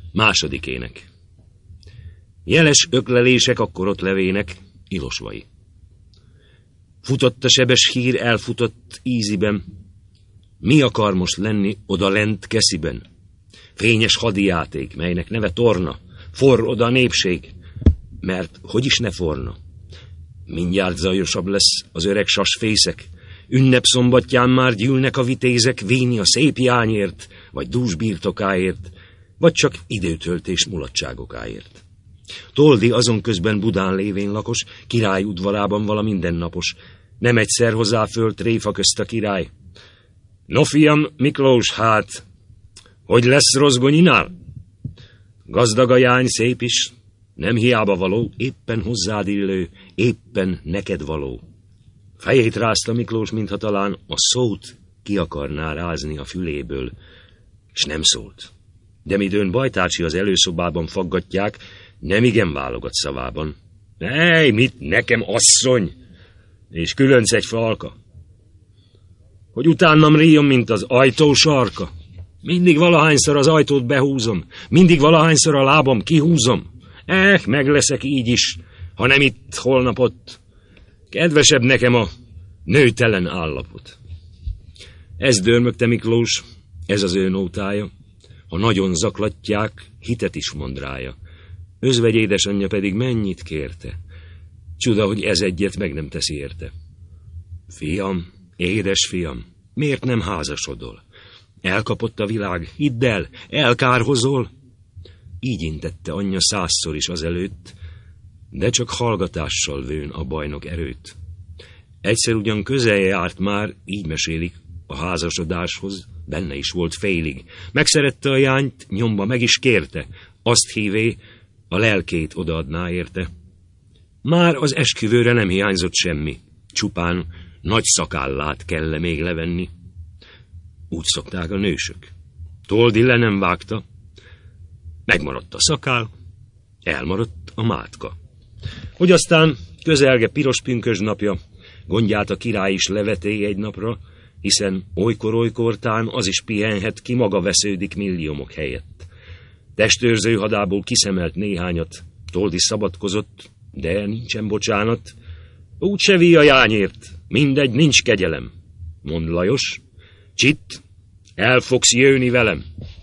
Második ének. Jeles öklelések akkor ott levének, Ilosvai. Futott a sebes hír, elfutott íziben. Mi akar most lenni oda lent Kesziben? Fényes hadijáték, melynek neve torna. Forr oda a népség, mert hogy is ne forna? Mindjárt zajosabb lesz az öreg sasfészek. Ünnep szombatján már gyűlnek a vitézek, víni a szép jányért, vagy dús birtokáért, vagy csak időtöltés mulatságokáért. Toldi azon közben Budán lévén lakos, király udvarában vala mindennapos. Nem egyszer hozzá föl tréfa közt a király. No, fiam, Miklós, hát, hogy lesz Rozgonyinál? Gazdag a jány, szép is, nem hiába való, éppen hozzád illő, éppen neked való. Fejét rázta Miklós, mintha talán a szót ki akarná rázni a füléből, s nem szólt. De midőn Bajtácsi az előszobában faggatják, nem igen válogat szavában. Ej, mit nekem, asszony, és különc egy falka, hogy utánam ríjon, mint az ajtó sarka. Mindig valahányszor az ajtót behúzom, mindig valahányszor a lábam kihúzom. Meg leszek így is, ha nem itt holnap ott. Kedvesebb nekem a nőtelen állapot. Ez dörmögte Miklós, ez az ő nótája. Ha nagyon zaklatják, hitet is mond rája. Özvegy édesanyja pedig mennyit kérte. Csuda, hogy ez egyet meg nem teszi érte. Fiam, édes fiam, miért nem házasodol? Elkapott a világ, hidd el, elkárhozol. Így intette anyja 100-szor is azelőtt, de csak hallgatással vőn a bajnok erőt. Egyszer ugyan közel járt már, így mesélik, a házasodáshoz, benne is volt félig. Megszerette a jányt, nyomba meg is kérte, azt hívé, a lelkét odaadná érte. Már az esküvőre nem hiányzott semmi, csupán nagy szakállát kell még levenni. Úgy szokták a nősök. Toldi le nem vágta, megmaradt a szakál, elmaradt a mátka. Hogy aztán közelge piros pünkösd napja, gondját a király is leveté egy napra, hiszen olykor-olykortán az is pihenhet, ki maga vesződik milliómok helyett. Testőrző hadából kiszemelt néhányat, Toldi szabadkozott, de nincsen bocsánat. Úgy se ví a jányért, mindegy, nincs kegyelem. Mondd Lajos, csitt, el fogsz jönni velem.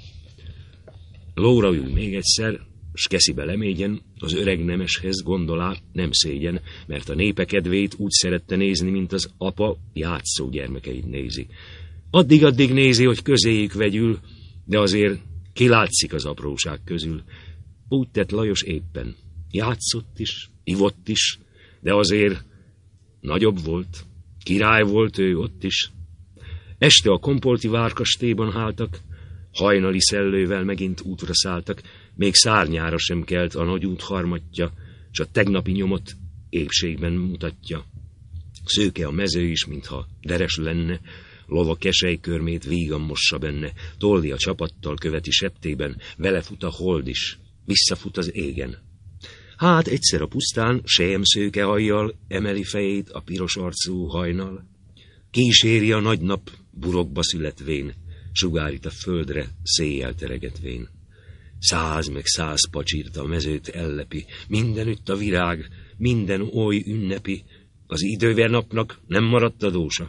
Lóra ül még egyszer, s Keszibe lemégyen, az öreg nemeshez gondolá nem szégyen, mert a népe kedvét úgy szerette nézni, mint az apa játszó gyermekeit nézi. Addig-addig nézi, hogy közéjük vegyül, de azért kilátszik az apróság közül. Úgy tett Lajos éppen. Játszott is, ivott is, de azért nagyobb volt, király volt ő ott is. Este a Kompolti várkastélyban háltak, hajnali szellővel megint útra szálltak, még szárnyára sem kelt a nagy út harmatja, s a tegnapi nyomot épségben mutatja. Szőke a mező is, mintha deres lenne, lova kesejkörmét vígan mossa benne, Toldi a csapattal követi septében, vele fut a hold is, visszafut az égen. Hát egyszer a pusztán selyemszőke hajjal emeli fejét a piros arcú hajnal. Kíséri a nagy nap burokba születvén, sugárít a földre széjjel teregetvén. 100 meg 100 pacsirta a mezőt ellepi, mindenütt a virág, minden oly ünnepi, az időver napnak nem maradt adósa.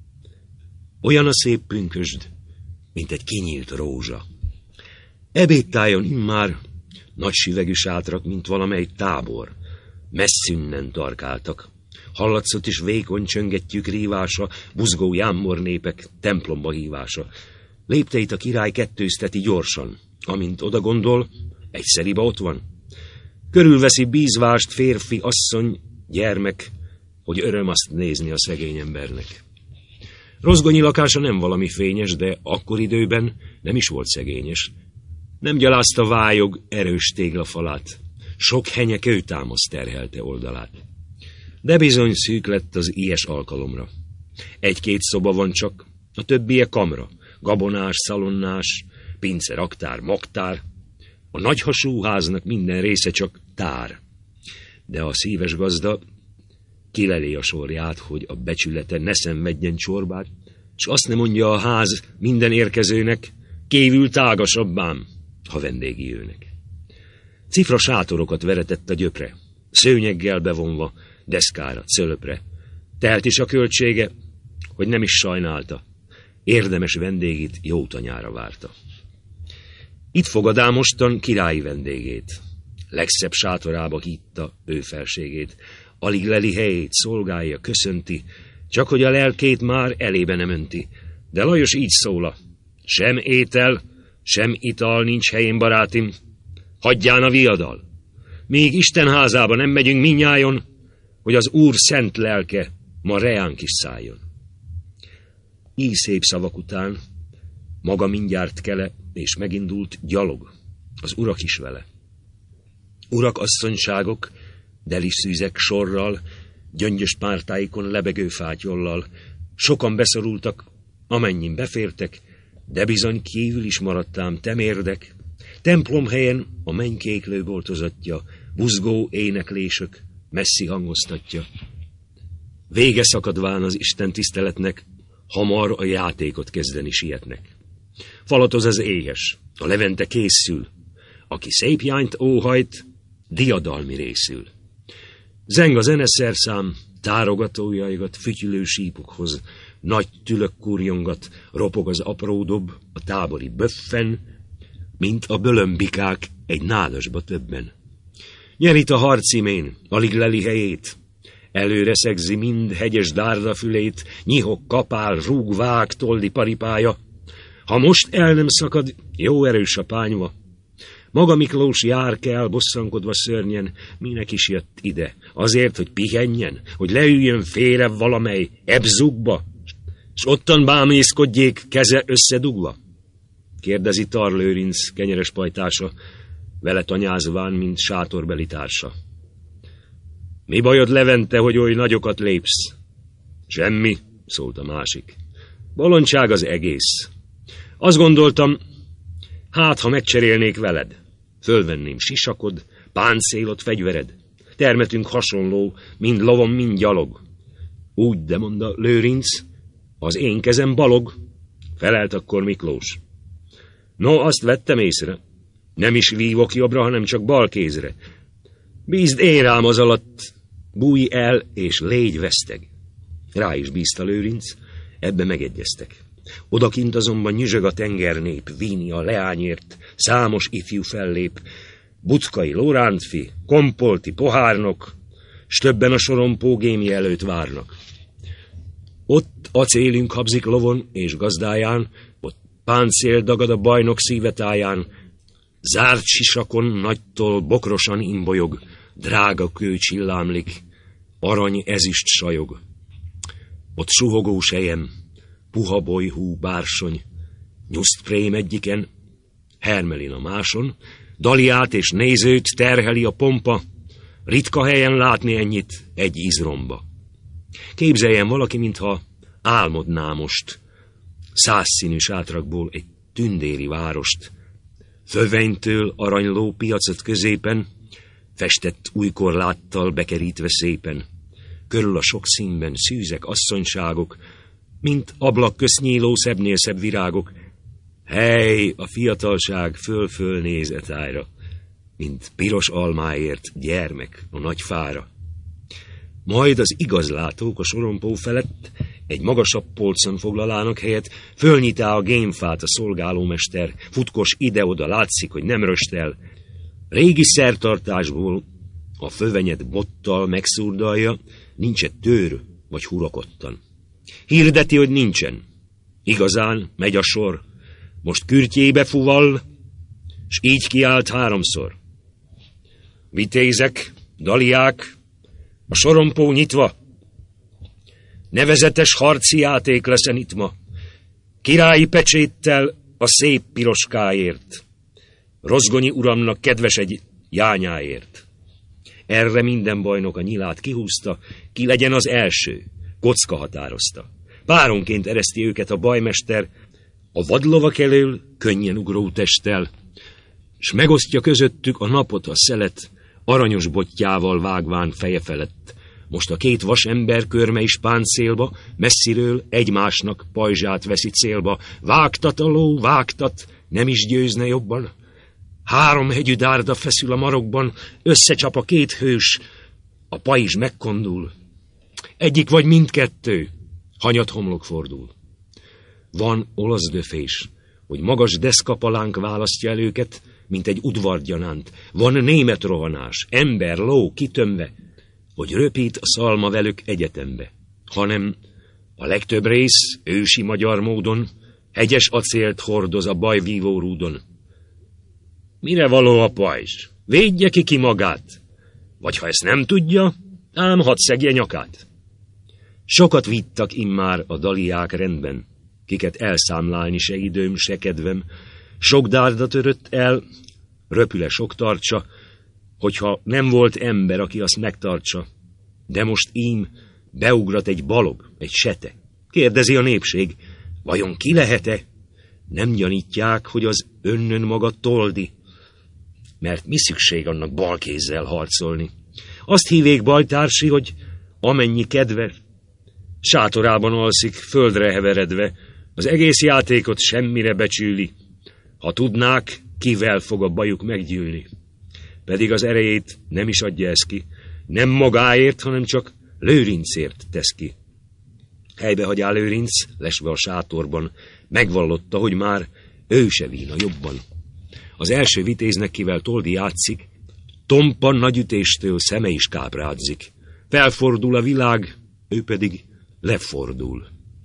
Olyan a szép pünkösd, mint egy kinyílt rózsa. Ebédtájon immár nagy süvegű sátrak, mint valamely tábor. Messzünnen tarkáltak. Hallatszott is vékony csöngettyűk rívása, buzgó jámbor népek templomba hívása. Lépteit a király kettőzteti gyorsan. Amint oda gondol, egyszeribe ott van. Körülveszi bízvást férfi, asszony, gyermek, hogy öröm azt nézni a szegény embernek. Rozgonyi lakása nem valami fényes, de akkor időben nem is volt szegényes. Nem gyalázta vályog erős téglafalát, sok henye kőtámasz terhelte oldalát. De bizony szűk lett az ilyes alkalomra. 1-2 szoba van csak, a többie kamra, gabonás, szalonnás, pince, raktár, magtár. A nagyhasú háznak minden része csak tár. De a szíves gazda kileli a sorját, hogy a becsülete ne szenvedjen csorbát, s azt nem mondja a ház minden érkezőnek, kívül tágasabbám, ha vendégi jönnek. Cifra sátorokat veretett a gyöpre, szőnyeggel bevonva, deszkára, cölöpre. Telt is a költsége, hogy nem is sajnálta. Érdemes vendégit jó tanyára várta. Itt fogadá mostan királyi vendégét. Legszebb sátorába hitta ő felségét. Alig leli helyét, szolgálja, köszönti, csak hogy a lelkét már elébe nem önti. De Lajos így szóla: sem étel, sem ital nincs helyén, barátim, hagyján a viadal. Míg Isten házába nem megyünk minnyájon, hogy az Úr szent lelke ma reánk is szálljon. Így szép szavak után maga mindjárt kele, és megindult gyalog, az urak is vele. Urak, asszonyságok, delis szűzek sorral, gyöngyös pártáikon lebegő fátyollal, sokan beszorultak, amennyin befértek, de bizony kívül is maradtám temérdek. Templomhelyen a mennykéklő boltozatja, buzgó éneklésök messzi hangoztatja. Vége szakadván az Isten tiszteletnek, hamar a játékot kezdeni sietnek. Falatoz az éhes, a levente készül, aki szép jányt óhajt, diadalmi részül. Zeng a zeneszerszám, tárogatójaigat fütyülő sípukhoz, nagy tülök kurjongat, ropog az apró dob, a tábori böffen, mint a bölömbikák egy nádasba többen. Nyerít a harcimén, alig leli helyét, előre szegzi mind hegyes dárdafülét, nyihok, kapál, rúg, vág, toldi paripája. Ha most el nem szakad, jó erős a pányva. Maga Miklós jár kell, bosszankodva szörnyen, minek is jött ide? Azért, hogy pihenjen, hogy leüljön félre valamely ebzugba, s ottan bámészkodjék keze összedugva? Kérdezi Tar Lőrinc kenyeres pajtása, vele tanyázván, mint sátorbeli társa. Mi bajod, Levente, hogy oly nagyokat lépsz? Semmi, szólt a másik. Bolondság az egész. Azt gondoltam, hát, ha megcserélnék veled, fölvenném sisakod, páncélod, fegyvered. Termetünk hasonló, mind lovon, mind gyalog. Úgy, de mondta Lőrinc, az én kezem balog, felelt akkor Miklós. No, azt vettem észre. Nem is vívok jobbra, hanem csak bal kézre. Bízd én rám az alatt, bújj el, és légy veszteg. Rá is bízta Lőrinc, ebbe megegyeztek. Odakint azonban nyüzsög a tengernép, víni a leányért, számos ifjú fellép, Buckai Lórántfi, Kompolti pohárnok, s többen a sorompó gémje előtt várnak. Ott acélünk habzik lovon és gazdáján, ott páncél dagad a bajnok szívetáján, zárt sisakon nagytól bokrosan imbolyog, drága kő csillámlik, arany ezüst sajog. Ott suhogó sejem, puha bolyhú bársony, nyusztprém egyiken, Hermelin a máson, Daliát és nézőt terheli a pompa, ritka helyen látni ennyit egy izromba. Képzeljen valaki, mintha álmodná most 100 színű sátrakból egy tündéri várost, fövenytől aranyló piacot középen, festett új korláttal bekerítve szépen, körül a sok színben szűzek asszonyságok, mint ablak közt nyíló szebbnél szebb virágok. Hely, a fiatalság föl-föl néz e tájra, mint piros almáért gyermek a nagy fára. Majd az igazlátók a sorompó felett egy magasabb polcon foglalának helyet, fölnyitá a gémfát a szolgálómester, futkos ide-oda látszik, hogy nem röstel. Régi szertartásból a fövenyet bottal megszurdalja, nincs egy tőr vagy hurakottan. Hirdeti, hogy nincsen. Igazán megy a sor, most kürtjébe fuval, s így kiált 3-szor. Vitézek, daliák, a sorompó nyitva, nevezetes harci játék leszen itt ma, királyi pecséttel a szép piroskáért, Rozgonyi uramnak kedves egy jányáért. Erre minden bajnok a nyilát kihúzta, ki legyen az első, kocka határozta. Páronként ereszti őket a bajmester, a vadlovak elől könnyen ugró testtel, s megosztja közöttük a napot a szelet, aranyos bottyával vágván feje felett. Most a 2 vasember körme is páncélba, messziről egymásnak pajzsát veszi célba. Vágtat a ló, vágtat, nem is győzne jobban. 3 hegyű dárda feszül a marokban, összecsap a 2 hős, a pajzs megkondul. Egyik vagy mindkettő, hanyat homlok fordul. Van olasz döfés, hogy magas deszkapalánk választja el őket, mint egy udvargyanánt. Van német rohanás, ember, ló kitömve, hogy röpít a szalmavelük egyetembe. Hanem a legtöbb rész ősi magyar módon hegyes acélt hordoz a bajvívó rúdon. Mire való a pajzs? Védje ki magát! Vagy ha ezt nem tudja, ám hadd szegje nyakát. Sokat vittak immár a daliák rendben, kiket elszámlálni se időm, se kedvem. Sok dárda törött el, röpüle sok tartsa, hogyha nem volt ember, aki azt megtartsa. De most ím beugrat egy balog, egy sete. Kérdezi a népség, vajon ki lehet-e? Nem gyanítják, hogy az önnön maga Toldi, mert mi szükség annak balkézzel harcolni? Azt hívék bajtársi, hogy amennyi kedve, sátorában alszik, földre heveredve, az egész játékot semmire becsüli. Ha tudnák, kivel fog a bajuk meggyűlni. Pedig az erejét nem is adja ez ki, nem magáért, hanem csak Lőrincért tesz ki. Helybehagyál Lőrinc, lesve a sátorban, megvallotta, hogy már ő se vína jobban. Az első vitéznek, kivel Toldi játszik, tompa nagy ütéstől szeme is káprádzik. Felfordul a világ, ő pedig lefordul.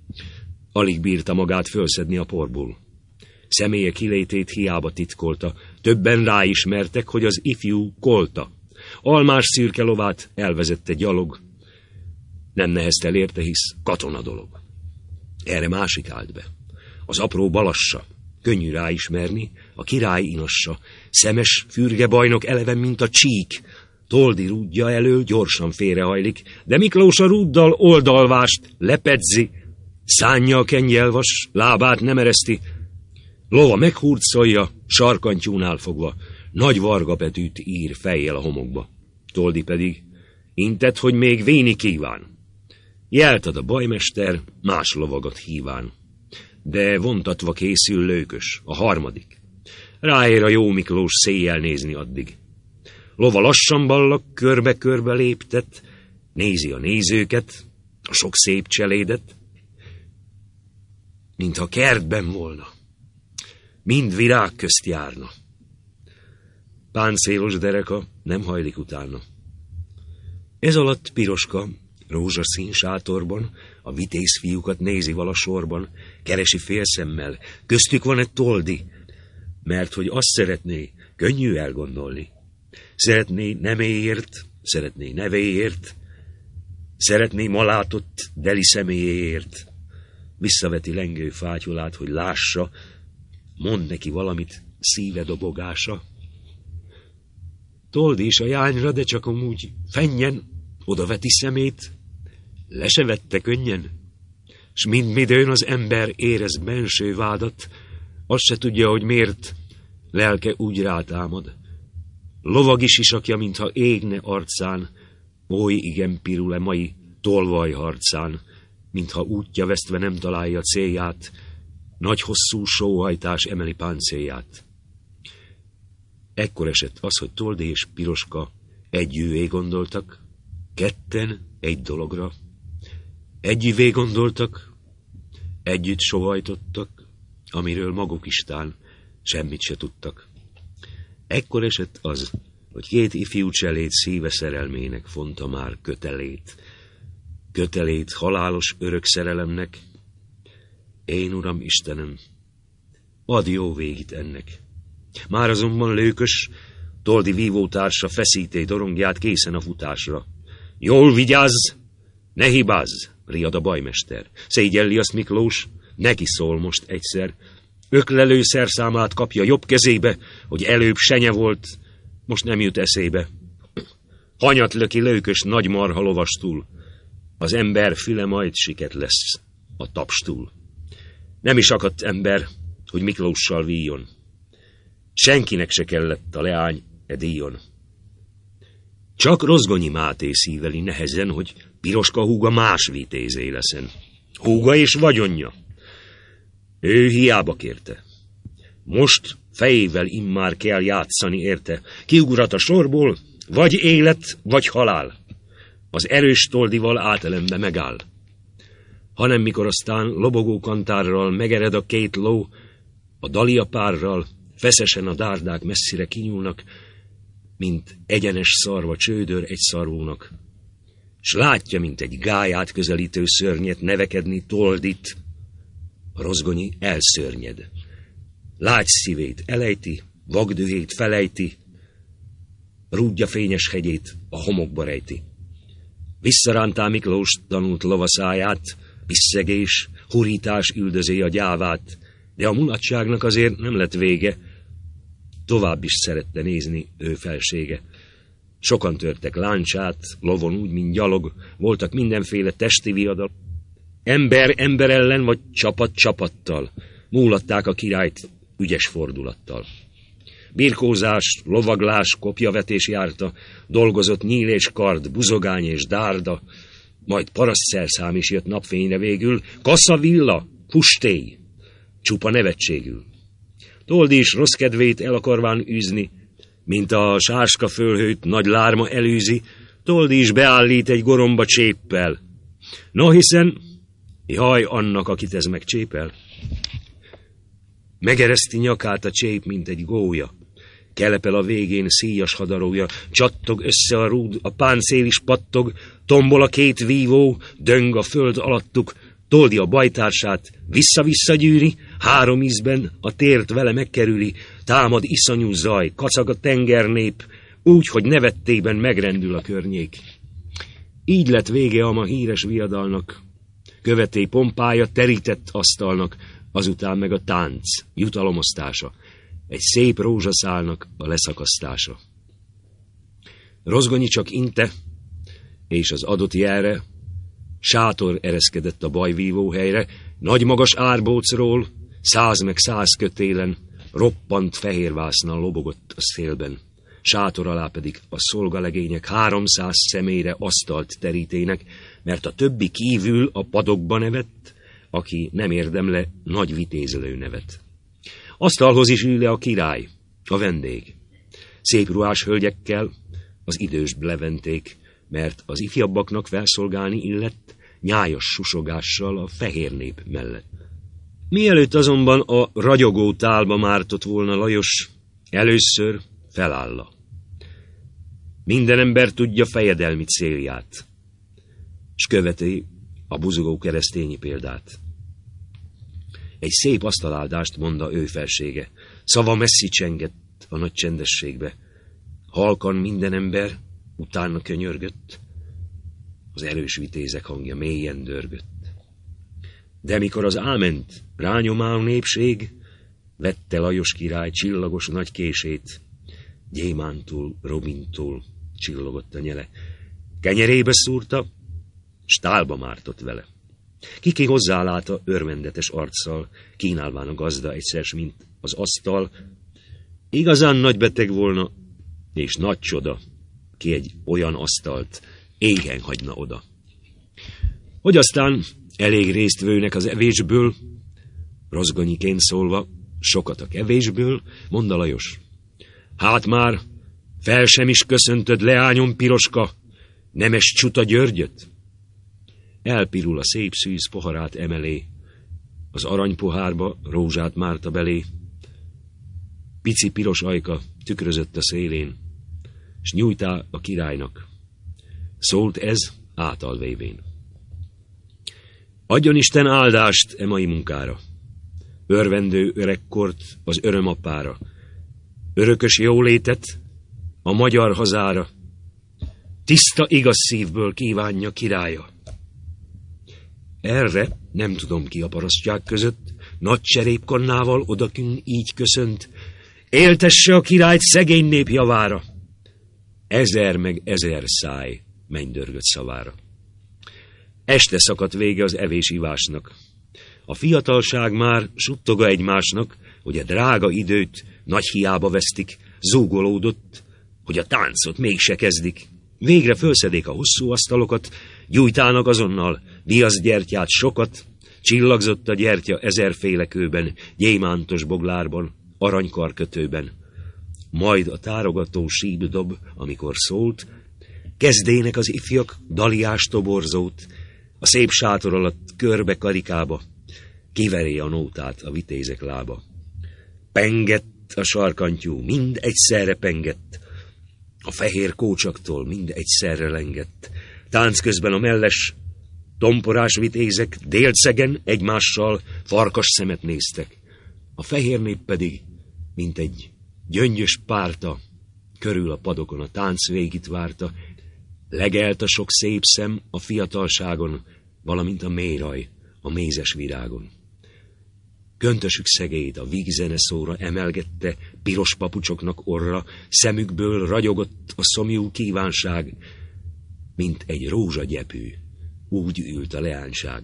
Alig bírta magát fölszedni a porból. Személye kilétét hiába titkolta, többen ráismertek, hogy az ifjú Kolta. Almás szürke lovát elvezette gyalog. Nem neheztel érte, hisz katona dolog. Erre másik állt be. Az apró balassa, könnyű ráismerni, a király inassa. Szemes fürge bajnok eleven, mint a csík. Toldi rúdja elől gyorsan félrehajlik, de Miklós a rúddal oldalvást lepedzi. Szánja a kengyelvas, lábát nem ereszti. Lova meghurcolja, sarkantyúnál fogva, nagy varga betűt ír fejjel a homokba. Toldi pedig intett, hogy még véni kíván. Jelt ad a bajmester, más lovagat híván. De vontatva készül Lőkös, a 3. Ráér a jó Miklós széjjel nézni addig. Lova lassan ballak, körbe-körbe léptet, nézi a nézőket, a sok szép cselédet, mintha kertben volna, mind virág közt járna. Páncélos dereka nem hajlik utána. Ez alatt Piroska, rózsaszín sátorban, a vitéz fiúkat nézi vala sorban, keresi félszemmel, köztük van egy Toldi, mert hogy azt szeretné, könnyű elgondolni. Szeretné neméért, szeretné nevéért, szeretné malátott deli személyéért. Visszaveti lengő fátyolát, hogy lássa, mond neki valamit szíve dobogása. Toldi is a jányra, de csak amúgy fennyen, odaveti szemét, le se vette könnyen, s mindmidőn az ember érez benső vádat, azt se tudja, hogy miért lelke úgy rátámad. Lovagi sisakja, mintha égne arcán, oly igen pirul-e mai tolvaj harcán, mintha útja vesztve nem találja célját, nagy hosszú sóhajtás emeli páncélját. Ekkor esett az, hogy Toldi és Piroska együvé gondoltak, ketten egy dologra. Együvé gondoltak, együtt sóhajtottak, amiről maguk istán semmit se tudtak. Ekkor esett az, hogy 2 ifjú cselét szíve szerelmének fonta már kötelét. Kötelét halálos örök szerelemnek. Én, Uram Istenem, add jó végit ennek. Már azonban Lőkös, Toldi vívótársa feszíté dorongját készen a futásra. Jól vigyázz, ne hibázz, riad a bajmester. Szégyelli azt Miklós, neki szól most egyszer. Öklelő szerszámát kapja jobb kezébe, hogy előbb senye volt, most nem jut eszébe. Hanyat löki Lőkös nagy marha lovastúl. Az ember füle majd siket lesz a tapstúl. Nem is akadt ember, hogy Miklóssal víjon. Senkinek se kellett a leány e díjon. Csak Rozgonyi Máté szíveli nehezen, hogy Piroska húga más vitézé leszen. Húga és vagyonja. Ő hiába kérte. Most fejével immár kell játszani érte. Kiugrat a sorból, vagy élet, vagy halál. Az erős toldival átelembe megáll. Hanem mikor aztán lobogó kantárral megered a két ló, a dalia párral feszesen a dárdák messzire kinyúlnak, mint egyenes szarva csődör egy szarvónak. S látja, mint egy gályát közelítő szörnyet nevekedni toldit, a Rozgonyi elszörnyed. Lágy szívét elejti, vagdühét felejti, rúdja fényes hegyét a homokba rejti. Visszarántá Miklós tanult lovaszáját, pisszegés, hurítás üldözi a gyávát, de a mulatságnak azért nem lett vége, tovább is szerette nézni ő felsége. Sokan törtek láncsát, lovon úgy, mint gyalog, voltak mindenféle testi viadal. Ember ember ellen, vagy csapat csapattal, múlatták a királyt ügyes fordulattal. Birkózás, lovaglás, kopjavetés járta, dolgozott nyíl és kard, buzogány és dárda, majd parasztszerszám is jött napfényre végül, kasszavilla, kustély, csupa nevetségül. Toldi is rossz kedvét el akarván űzni, mint a sáska fölhőt nagy lárma elűzi, Toldi is beállít egy goromba cséppel. No hiszen, jaj annak, akit ez megcsépel. Megereszti nyakát a csép, mint egy gólya. Kelepel a végén szíjas hadarója, csattog össze a rúd, a páncél is pattog, tombol a két vívó, döng a föld alattuk, Toldi a bajtársát vissza-vissza gyűri, 3 ízben a tért vele megkerüli, támad iszonyú zaj, kacag a tengernép, úgy, hogy nevettében megrendül a környék. Így lett vége a ma híres viadalnak, követé pompája terített asztalnak, azután meg a tánc, jutalomosztása, egy szép rózsaszálnak a leszakasztása. Rozgonyi csak inte, és az adott jelre sátor ereszkedett a bajvívó helyre, nagy magas árbócról, 100 meg 100 kötélen, roppant fehérvásznal lobogott a szélben. Sátor alá pedig a szolgalegények 300 személyre asztalt terítének, mert a többi kívül a padokba nevett, aki nem érdemle nagy vitézlő nevet. Asztalhoz is ül le a király, a vendég. Szép ruhás hölgyekkel, az idős leventék, mert az ifjabbaknak felszolgálni illett, nyájas susogással a fehér nép mellett. Mielőtt azonban a ragyogó tálba mártott volna Lajos, először felálla. Minden ember tudja fejedelmi célját, s követi a buzogó keresztényi példát. Egy szép asztaláldást mondta ő felsége, szava messzi csengett a nagy csendességbe. Halkan minden ember utána könyörgött, az erős vitézek hangja mélyen dörgött. De mikor az áment rányomá a népség, vette Lajos király csillagos nagy kését, gyémántól, robintól csillogott a nyele. Kenyerébe szúrta, s tálba mártott vele. Kiki hozzáláta örvendetes arccal, kínálván a gazda egyszer, mint az asztal. Igazán nagy beteg volna, és nagy csoda, ki egy olyan asztalt égen hagyna oda. Hogy aztán elég résztvőnek az evésből, Rozgonyiként szólva, sokat a kevésből, mondta Lajos. Hát már fel sem is köszöntöd, leányom piroska, nemes Csuta Györgyöt? Elpirul a szép szűz poharát emelé, az aranypohárba rózsát márta belé. Pici piros ajka tükrözött a szélén, s nyújtá a királynak. Szólt ez átalvévén. Adjon Isten áldást e mai munkára, örvendő öregkort az örömapára, örökös jólétet a magyar hazára, tiszta igaz szívből kívánja királya. Erre nem tudom ki a parasztság között, nagy cserépkannával odakün így köszönt, éltesse a királyt szegény nép javára. 1000 meg 1000 száj mennydörgött szavára. Este szakadt vége az evés-ivásnak. A fiatalság már suttoga egymásnak, hogy a drága időt nagy hiába vesztik, zúgolódott, hogy a táncot mégse kezdik. Végre fölszedék a hosszú asztalokat, gyújtának azonnal viaszgyertyát sokat, csillagzott a gyertya 1000 féle kőben, gyémántos boglárban, aranykarkötőben. Majd a tárogató síp dob, amikor szólt, kezdének az ifjak daliás toborzót, a szép sátor alatt körbe karikába, kiveri a nótát a vitézek lába. Pengett a sarkantyú, mind egyszerre pengett, a fehér kócsaktól mind egyszerre lengett. Tánc közben a melles, tomporás vitézek délcegen egymással farkas szemet néztek. A fehér nép pedig, mint egy gyöngyös párta, körül a padokon a tánc végét várta, legelt a sok szép szem a fiatalságon, valamint a mélyraj a mézes virágon. Köntösük szegélyt a vígzene szóra emelgette, piros papucsoknak orra, szemükből ragyogott a szomjú kívánság, mint egy rózsagyepű, úgy ült a leányság.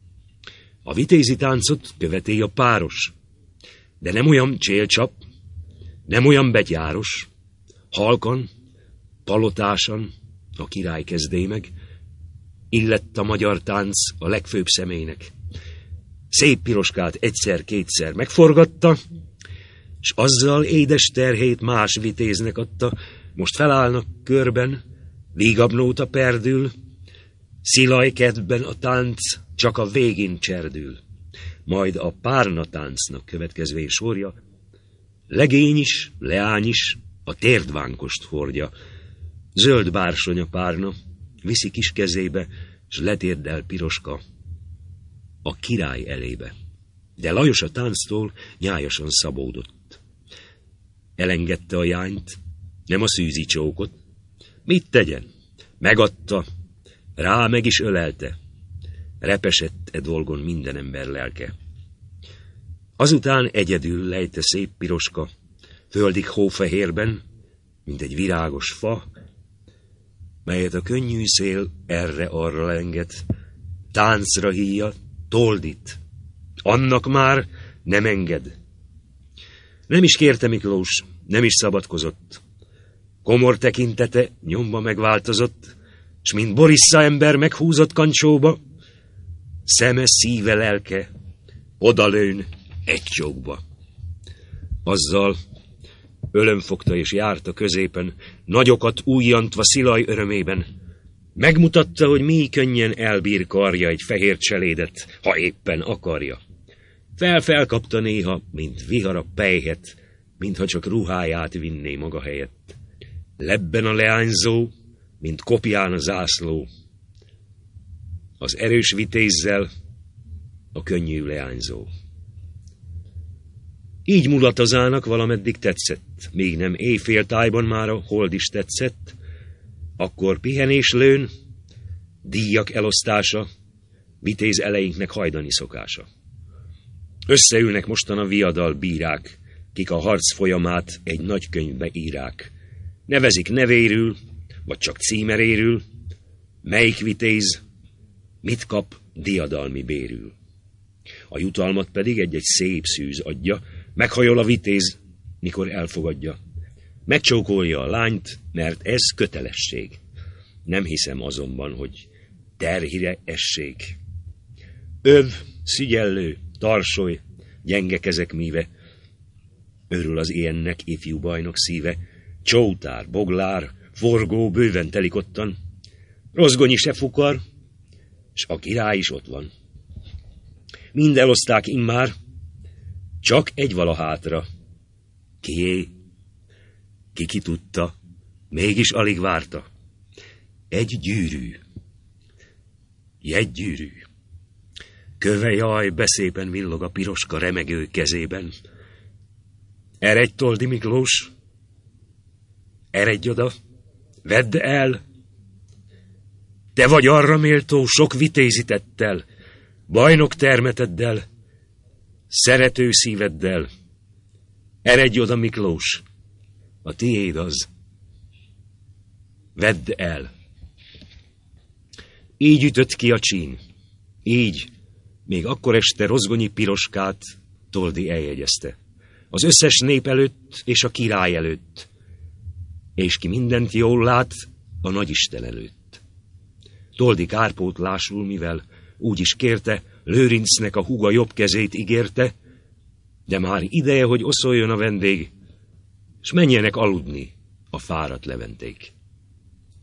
A vitézi táncot követi a páros, de nem olyan csélcsap, nem olyan betyáros, halkan, palotásan a király kezdé meg, illett a magyar tánc a legfőbb személynek. Szép piroskát egyszer-kétszer megforgatta, s azzal édes terhét más vitéznek adta. Most felállnak körben, vígabb nóta perdül, szilaj kedvben a tánc csak a végén cserdül. Majd a párna táncnak következvén sorja, legény is, leány is a térdvánkost hordja. Zöld bársony a párna, viszi kis kezébe, s letérdel piroska a király elébe. De Lajos a tánctól nyájasan szabódott. Elengedte a jányt, nem a szűzi csókot. Mit tegyen? Megadta, rá meg is ölelte. Repesett e dolgon minden ember lelke. Azután egyedül lejte szép piroska, földig hófehérben, mint egy virágos fa, melyet a könnyű szél erre-arra lenget, táncra híja, toldit, annak már nem enged. Nem is kérte Miklós, nem is szabadkozott. Komor tekintete nyomba megváltozott, s mint Borissza ember meghúzott kancsóba, szeme, szíve, lelke odalőn egy csókba. Azzal ölömfogta és járta középen, nagyokat újjantva szilaj örömében. Megmutatta, hogy mi könnyen elbír karja egy fehér cselédet, ha éppen akarja. Felkapta néha, mint vihar a pelyhet, mintha csak ruháját vinné maga helyett. Lebben a leányzó, mint kopján a zászló. Az erős vitézzel a könnyű leányzó. Így mulatazának valameddig tetszett, míg nem éjféltájban már a hold is tetszett, akkor pihenés lőn, díjak elosztása, vitéz eleinknek hajdani szokása. Összeülnek mostan a viadal bírák, kik a harc folyamát egy nagy könyvbe írák. Nevezik nevérül, vagy csak címerérül, melyik vitéz mit kap diadalmi bérül. A jutalmat pedig egy-egy szép szűz adja, meghajol a vitéz, mikor elfogadja. Megcsókolja a lányt, mert ez kötelesség. Nem hiszem azonban, hogy terhire essék. Öv, szigyellő, tarsoly, gyenge kezek míve, örül az ilyennek ifjú bajnok szíve, csótár, boglár, forgó bőven telik ottan, Rozgonyi se fukar, s a király is ott van. Mind eloszták immár, csak egy vala hátra. Kié? Ki tudta, mégis alig várta. Egy gyűrű. Jegygyűrű. Köve jaj, beszépen villog a piroska remegő kezében. Eredj, Toldi Miklós! Eredj oda! Vedd el! Te vagy arra méltó sok vitézitettel, bajnok termeteddel, szerető szíveddel. Eredj oda, Miklós! A tiéd az. Vedd el! Így ütött ki a csín. Így, még akkor este Rozgonyi piroskát Toldi eljegyezte. Az összes nép előtt és a király előtt. És ki mindent jól lát a nagyisten előtt. Toldi kárpótlásul, mivel úgy is kérte, Lőrincnek a húga jobb kezét ígérte, de már ideje, hogy oszoljon a vendég, s menjenek aludni a fáradt leventék.